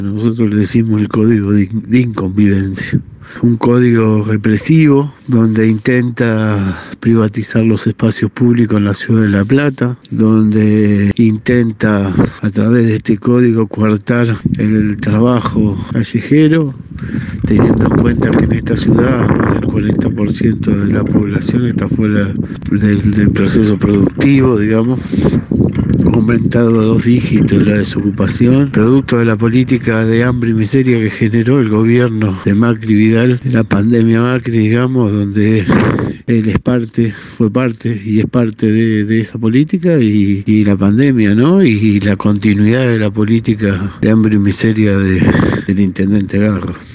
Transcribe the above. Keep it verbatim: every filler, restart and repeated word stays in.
Nosotros le decimos el código de, de inconvivencia. Un código represivo donde intenta privatizar los espacios públicos en la ciudad de La Plata, donde intenta a través de este código coartar el trabajo callejero, teniendo en cuenta que en esta ciudad más del cuarenta por ciento de la población está fuera del, del proceso productivo, digamos. Ha aumentado a dos dígitos la desocupación, producto de la política de hambre y miseria que generó el gobierno de Macri Vidal, la pandemia Macri, digamos, donde él es parte, fue parte y es parte de, de esa política y, y la pandemia, ¿no? Y, y la continuidad de la política de hambre y miseria de, del intendente Garro.